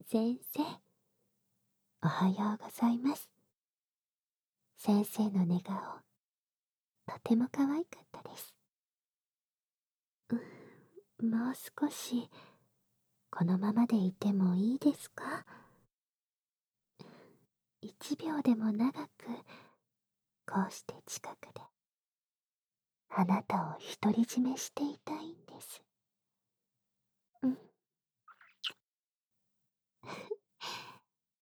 先生、おはようございます。先生の寝顔、とても可愛かったです。もう少し、このままでいてもいいですか？1秒でも長く、こうして近くで、あなたを独り占めしていたいんです。